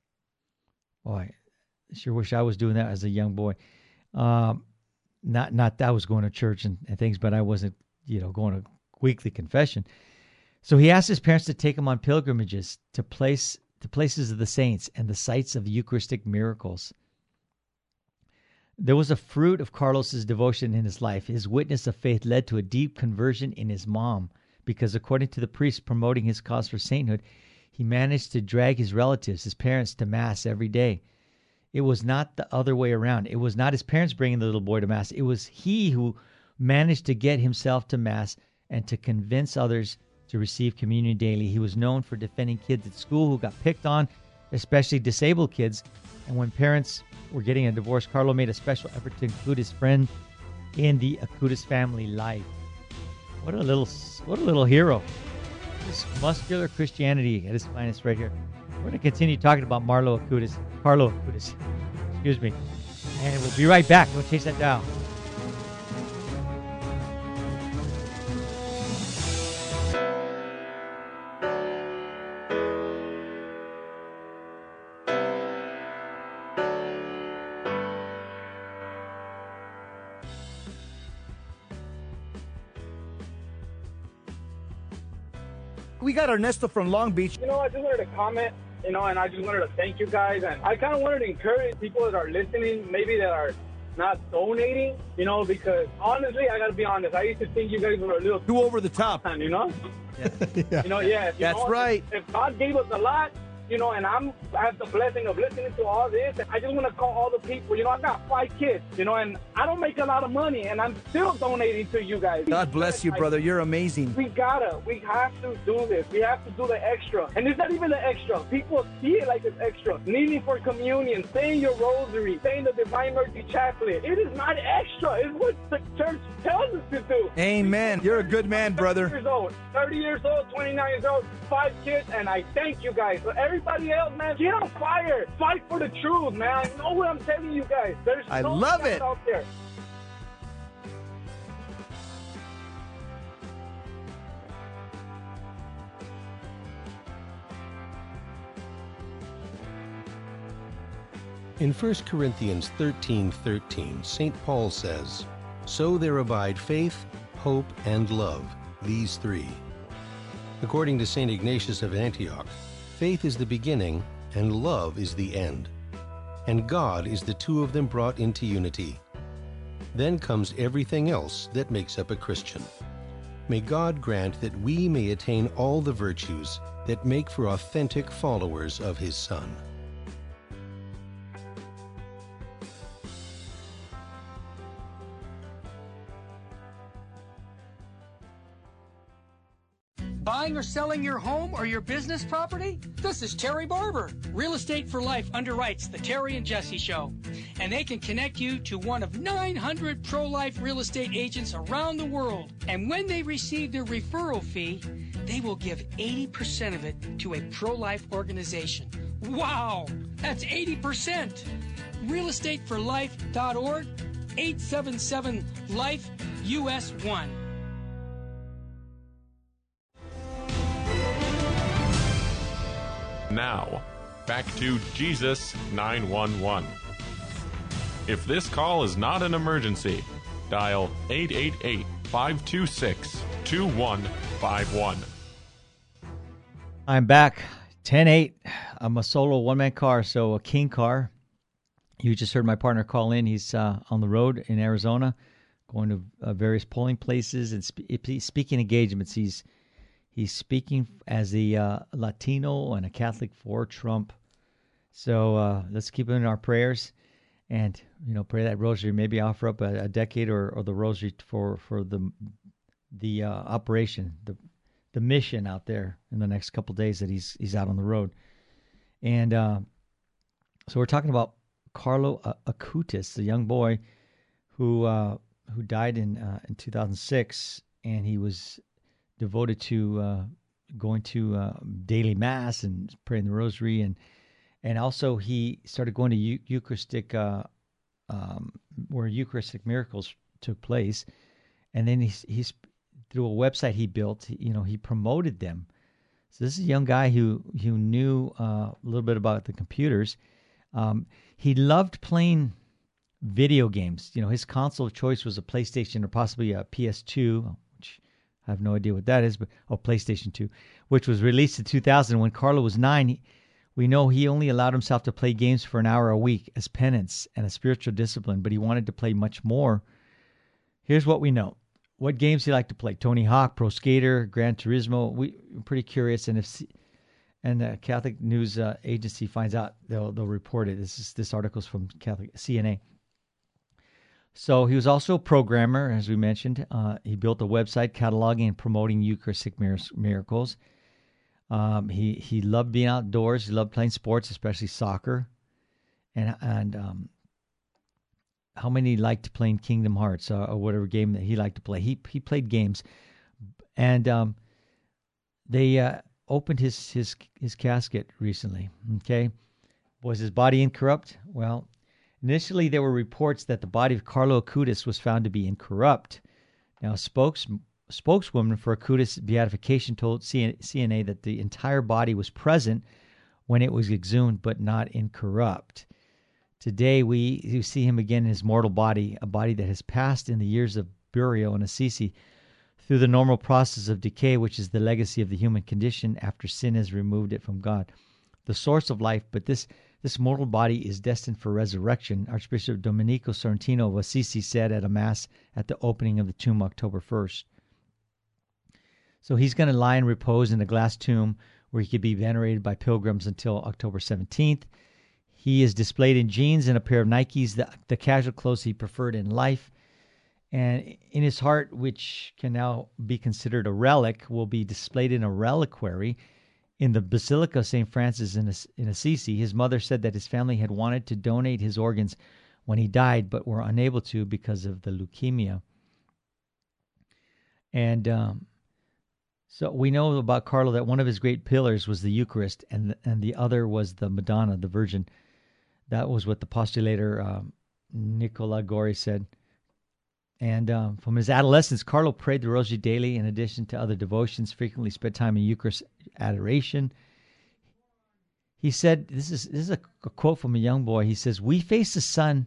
Boy, I sure wish I was doing that as a young boy. Not that I was going to church and things, but I wasn't, going to weekly confession. So he asked his parents to take him on pilgrimages to places of the saints and the sites of Eucharistic miracles. There was a fruit of Carlos's devotion in his life. His witness of faith led to a deep conversion in his mom, because according to the priest promoting his cause for sainthood, he managed to drag his relatives, his parents, to Mass every day. It was not the other way around. It was not his parents bringing the little boy to Mass. It was he who managed to get himself to Mass and to convince others to receive communion daily. He was known for defending kids at school who got picked on, especially disabled kids. And when parents were getting a divorce, Carlo made a special effort to include his friend in the Acutis family life. What a little hero. This muscular Christianity at its finest right here. We're going to continue talking about Carlo Acutis. Excuse me. And we'll be right back. Don't chase that down.
We got Ernesto from Long Beach.
I just wanted to comment, and I just wanted to thank you guys. And I kind of wanted to encourage people that are listening, maybe that are not donating, because honestly, I got to be honest. I used to think you guys were a little
too over the top,
Yeah.
That's right.
If God gave us a lot, and I have the blessing of listening to all this. And I just want to call all the people. I got 5 kids, and I don't make a lot of money, and I'm still donating to you guys.
God bless you, brother. You're amazing.
We have to do this. We have to do the extra. And it's not even the extra. People see it like it's extra. Kneeling for communion, saying your rosary, saying the Divine Mercy Chaplet. It is not extra. It's what the church tells us to do.
Amen. You're a good man, brother.
30 years old, 29 years old, 5 kids, and I thank you guys. But everybody else, man, get on fire. Fight for the truth, man. I know what I'm telling you guys. There's
I
so
love
much
it.
out there.
In 1 Corinthians 13:13, St. Paul says, "So there abide faith, hope, and love, these 3." According to St. Ignatius of Antioch, faith is the beginning and love is the end. And God is the 2 of them brought into unity. Then comes everything else that makes up a Christian. May God grant that we may attain all the virtues that make for authentic followers of His Son.
Buying or selling your home or your business property? This is Terry Barber. Real Estate for Life underwrites the Terry and Jesse Show. And they can connect you to one of 900 pro-life real estate agents around the world. And when they receive their referral fee, they will give 80% of it to a pro-life organization. Wow! That's 80%! realestateforlife.org, 877-LIFE-US1.
Now, back to Jesus 911. If this call is not an emergency, dial 888-526-2151.
I'm back. 10-8. I'm a solo one-man car, so a king car. You just heard my partner call in. He's on the road in Arizona, going to various polling places and speaking engagements. He's speaking as a Latino and a Catholic for Trump. So let's keep him in our prayers, and pray that rosary. Maybe offer up a decade or the rosary for the operation, the mission out there in the next couple days that he's out on the road. And so we're talking about Carlo Acutis, the young boy who died in 2006, and he was devoted to going to daily mass and praying the rosary, and also he started going to Eucharistic where Eucharistic miracles took place, and then he's through a website he built. He promoted them. So this is a young guy who knew a little bit about the computers. He loved playing video games. His console of choice was a PlayStation or possibly a PS2, which I have no idea what that is, but PlayStation 2, which was released in 2000. When Carlo was 9, we know he only allowed himself to play games for an hour a week as penance and a spiritual discipline, but he wanted to play much more. Here's what we know. What games he liked to play: Tony Hawk, Pro Skater, Gran Turismo. We're pretty curious, and if the Catholic News Agency finds out, they'll report it. This article's from Catholic CNA. So he was also a programmer, as we mentioned. He built a website cataloging and promoting Eucharistic miracles. He loved being outdoors. He loved playing sports, especially soccer. And how many liked playing Kingdom Hearts or whatever game that he liked to play? He played games, and they opened his casket recently. Okay, was his body incorrupt? Well, initially there were reports that the body of Carlo Acutis was found to be incorrupt. Now, spokeswoman for Acutis' beatification told CNA that the entire body was present when it was exhumed, but not incorrupt. Today, we see him again in his mortal body, a body that has passed in the years of burial in Assisi through the normal process of decay, which is the legacy of the human condition after sin has removed it from God, the source of life. But this mortal body is destined for resurrection, Archbishop Domenico Sorrentino of Assisi said at a mass at the opening of the tomb October 1st. So he's going to lie in repose in a glass tomb where he could be venerated by pilgrims until October 17th. He is displayed in jeans and a pair of Nikes, the casual clothes he preferred in life. And in his heart, which can now be considered a relic, will be displayed in a reliquary in the Basilica of St. Francis in Assisi. His mother said that his family had wanted to donate his organs when he died, but were unable to because of the leukemia. And so we know about Carlo that one of his great pillars was the Eucharist, and the other was the Madonna, the Virgin. That was what the postulator Nicola Gori said. And from his adolescence, Carlo prayed the Rosary daily in addition to other devotions, frequently spent time in Eucharist adoration. He said, this is a quote from a young boy. He says, when we face the sun,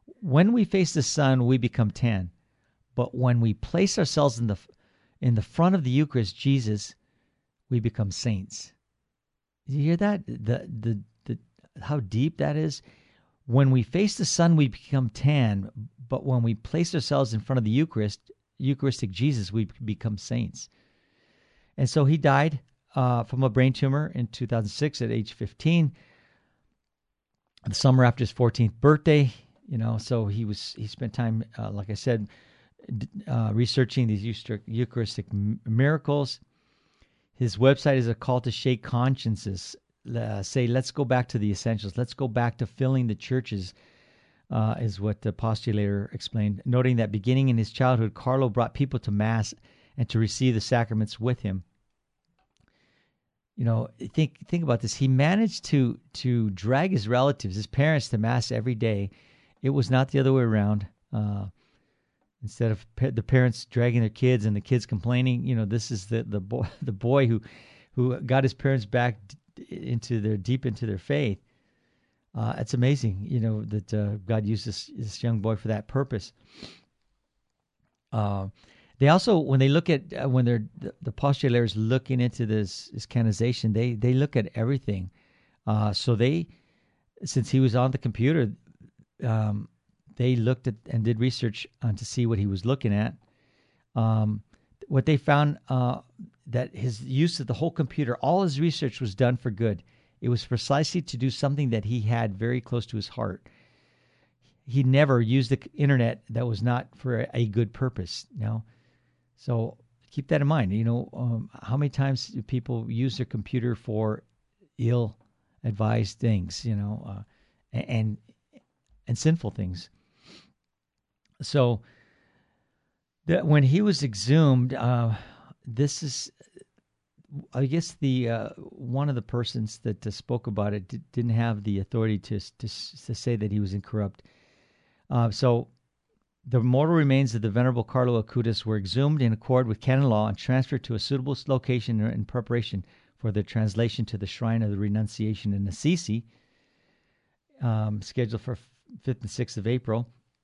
we become tan. But when we place ourselves in the front of the Eucharist, Jesus, we become saints. Did you hear that? The how deep that is? When we face the sun, we become tan, but when we place ourselves in front of the Eucharistic Jesus, we become saints. And so he died from a brain tumor in 2006 at age 15, the summer after his 14th birthday. So he spent time, like I said, researching these Eucharistic miracles. His website is a call to shake consciences. Say, let's go back to the essentials. Let's go back to filling the churches, is what the postulator explained, noting that beginning in his childhood, Carlo brought people to Mass and to receive the sacraments with him. You know, think about this. He managed to drag his relatives, his parents, to Mass every day. It was not the other way around. Instead of the parents dragging their kids and the kids complaining, you know, this is the boy who got his parents back deep into their faith. It's amazing, you know, that God used this young boy for that purpose. They also, when they look at when the postulators looking into this canonization, they look at everything. So since he was on the computer, they looked at and did research to see what he was looking at. What they found, that his use of the whole computer, all his research was done for good. It was precisely to do something that he had very close to his heart. He never used the internet that was not for a good purpose. So keep that in mind. You know, how many times do people use their computer for ill-advised things? You know, and sinful things. So when he was exhumed, this is, I guess, the one of the persons that spoke about it didn't have the authority to say that he was incorrupt. So the mortal remains of the Venerable Carlo Acutis were exhumed in accord with canon law and transferred to a suitable location in preparation for the translation to the Shrine of the Renunciation in Assisi, scheduled for 5th and 6th of April.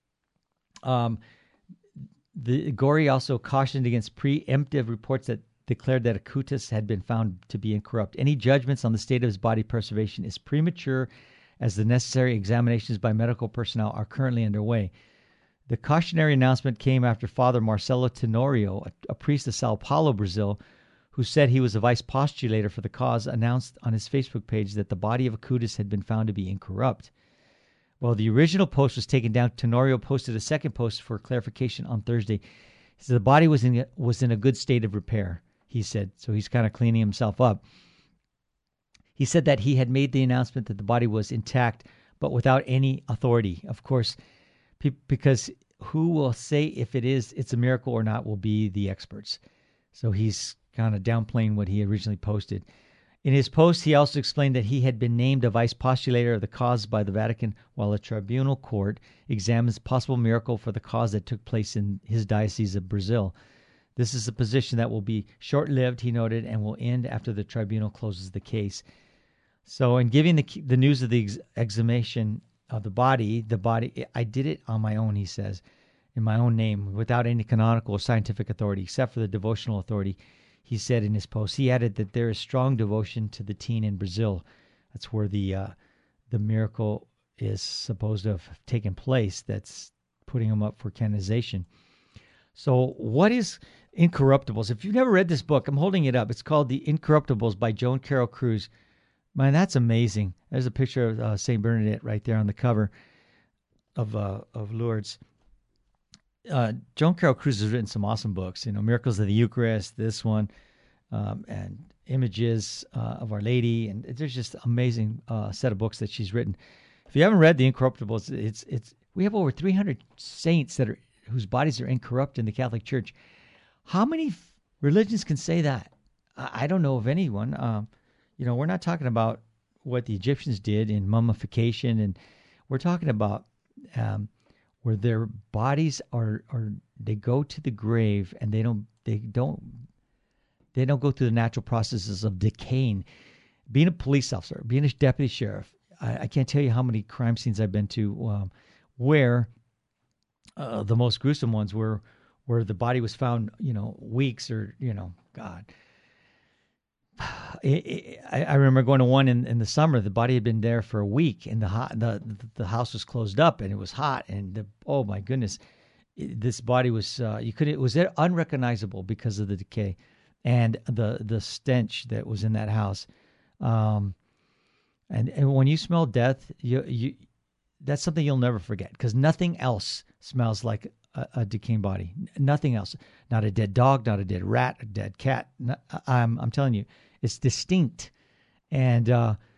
The Gori also cautioned against preemptive reports that declared that Acutis had been found to be incorrupt. Any judgments on the state of his body preservation is premature, as the necessary examinations by medical personnel are currently underway. The cautionary announcement came after Father Marcelo Tenorio, a priest of Sao Paulo, Brazil, who said he was a vice postulator for the cause, announced on his Facebook page that the body of Acutis had been found to be incorrupt. Well, the original post was taken down. Tenorio posted a second post for clarification on Thursday. He said the body was in a good state of repair, he said. So he's kind of cleaning himself up. He said that he had made the announcement that the body was intact, but without any authority. Of course, because who will say if it's a miracle or not will be the experts. So he's kind of downplaying what he originally posted. In his post, he also explained that he had been named a vice postulator of the cause by the Vatican, while a tribunal court examines possible miracle for the cause that took place in his diocese of Brazil. This is a position that will be short-lived, he noted, and will end after the tribunal closes the case. So in giving the news of the exhumation of the body, I did it on my own, he says, in my own name, without any canonical or scientific authority, except for the devotional authority. He said in his post, he added that there is strong devotion to the teen in Brazil. That's where the miracle is supposed to have taken place. That's putting him up for canonization. So what is Incorruptibles? If you've never read this book, I'm holding it up. It's called The Incorruptibles by Joan Carroll Cruz. Man, that's amazing. There's a picture of St. Bernadette right there on the cover of Lourdes. Joan Carroll Cruz has written some awesome books, you know, Miracles of the Eucharist, this one, and Images of Our Lady, and there's just an amazing set of books that she's written. If you haven't read The Incorruptibles, it's we have over 300 saints whose bodies are incorrupt in the Catholic Church. How many religions can say that? I don't know of anyone. You know, we're not talking about what the Egyptians did in mummification, and we're talking about where their bodies they go to the grave and they don't go through the natural processes of decaying. Being a police officer, being a deputy sheriff, I can't tell you how many crime scenes I've been to where the most gruesome ones were where the body was found, you know, weeks or, you know, God. I remember going to one in the summer. The body had been there for a week, and the house was closed up, and it was hot. And oh my goodness, this body was it was unrecognizable because of the decay and the stench that was in that house. And when you smell death, you that's something you'll never forget, because nothing else smells like a decaying body. Nothing else. Not a dead dog, not a dead rat, a dead cat. I'm telling you, it's distinct. And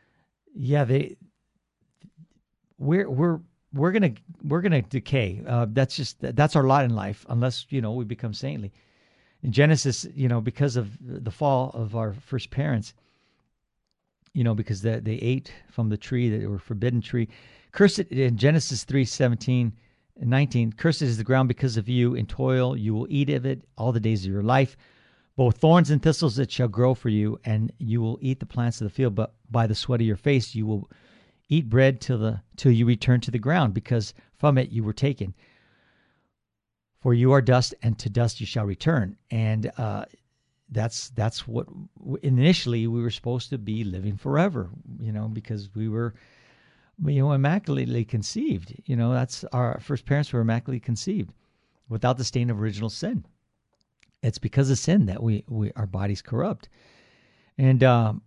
we're gonna decay. That's our lot in life, unless we become saintly. In Genesis, because of the fall of our first parents, because they ate from the tree, that were forbidden tree. Cursed in Genesis 3:17 and 19. Cursed is the ground because of you. In toil you will eat of it all the days of your life. Both thorns and thistles it shall grow for you, and you will eat the plants of the field. But by the sweat of your face you will eat bread till you return to the ground, because from it you were taken. For you are dust, and to dust you shall return. And that's what initially we were supposed to be living forever, because we were, immaculately conceived. That's our first parents were immaculately conceived, without the stain of original sin. It's because of sin that our bodies corrupt. And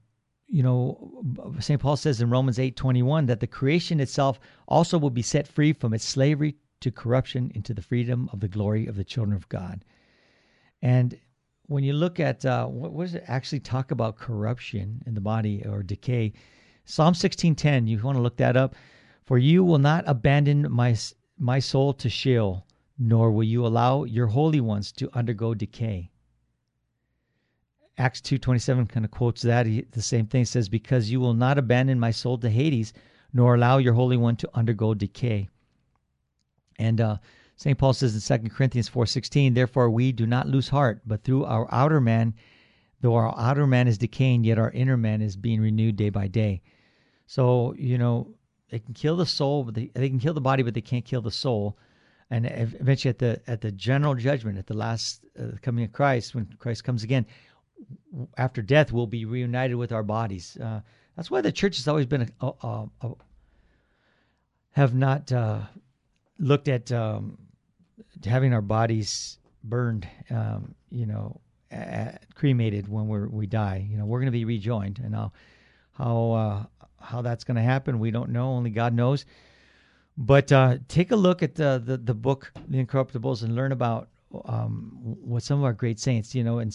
St. Paul says in Romans 8:21 that the creation itself also will be set free from its slavery to corruption into the freedom of the glory of the children of God. And when you look at what does it actually talk about corruption in the body or decay, Psalm 16:10, you want to look that up. For you will not abandon my soul to Sheol, nor will you allow your holy ones to undergo decay. Acts 2:27 kind of quotes that. The same thing says, because you will not abandon my soul to Hades, nor allow your Holy One to undergo decay. And St. Paul says in 2 Corinthians 4:16, therefore we do not lose heart, but through our outer man, though our outer man is decaying, yet our inner man is being renewed day by day. So, they can kill the soul, but they can kill the body, but they can't kill the soul. And eventually at the general judgment, at the last coming of Christ, when Christ comes again, after death, we'll be reunited with our bodies. That's why the church has always been have not looked at having our bodies burned, cremated when we die. We're going to be rejoined, and how that's going to happen, we don't know. Only God knows. But take a look at the book, The Incorruptibles, and learn about what some of our great saints. In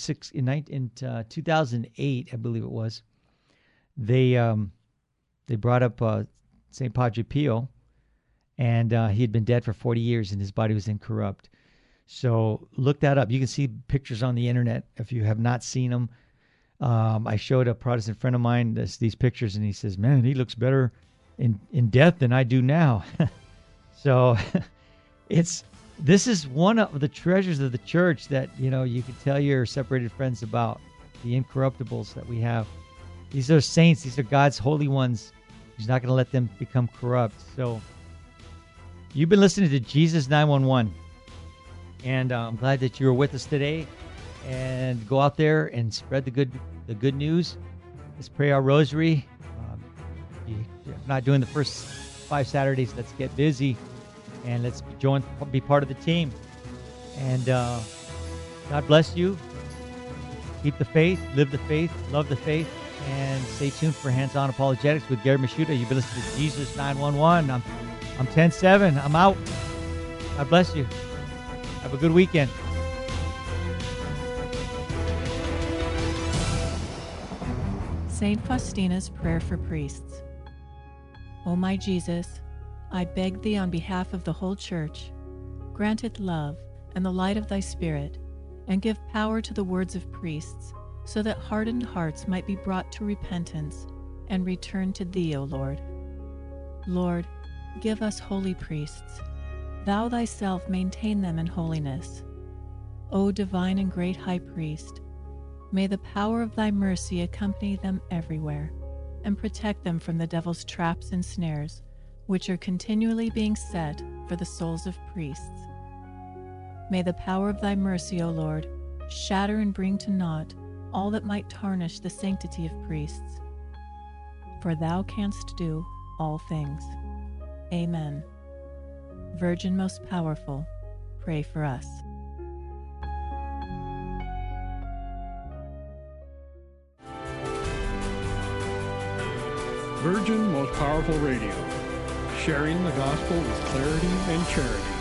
2008, I believe it was, they brought up Saint Padre Pio, and he had been dead for 40 years, and his body was incorrupt. So look that up. You can see pictures on the internet if you have not seen them. I showed a Protestant friend of mine these pictures, and he says, "Man, he looks better in death than I do now." So this is one of the treasures of the church that you can tell your separated friends about, the incorruptibles that we have. These are saints. These are God's holy ones. He's not going to let them become corrupt. So you've been listening to Jesus 911, and I'm glad that you were with us today. And go out there and spread the good news. Let's pray our rosary. If you're not doing the first 5 Saturdays, let's get busy, and let's be part of the team. And God bless you. Keep the faith, live the faith, love the faith, and stay tuned for Hands-On Apologetics with Gary Masciuta. You've been listening to Jesus 911. I'm 10-7. I'm out. God bless you. Have a good weekend.
St. Faustina's Prayer for Priests. O my Jesus, I beg thee on behalf of the whole Church, grant it love and the light of thy Spirit, and give power to the words of priests, so that hardened hearts might be brought to repentance and return to thee, O Lord. Lord, give us holy priests. Thou thyself maintain them in holiness. O divine and great High Priest, may the power of thy mercy accompany them everywhere, and protect them from the devil's traps and snares, which are continually being set for the souls of priests. May the power of thy mercy, O Lord, shatter and bring to naught all that might tarnish the sanctity of priests. For thou canst do all things. Amen. Virgin most powerful, pray for us.
Virgin Most Powerful Radio, sharing the gospel with clarity and charity.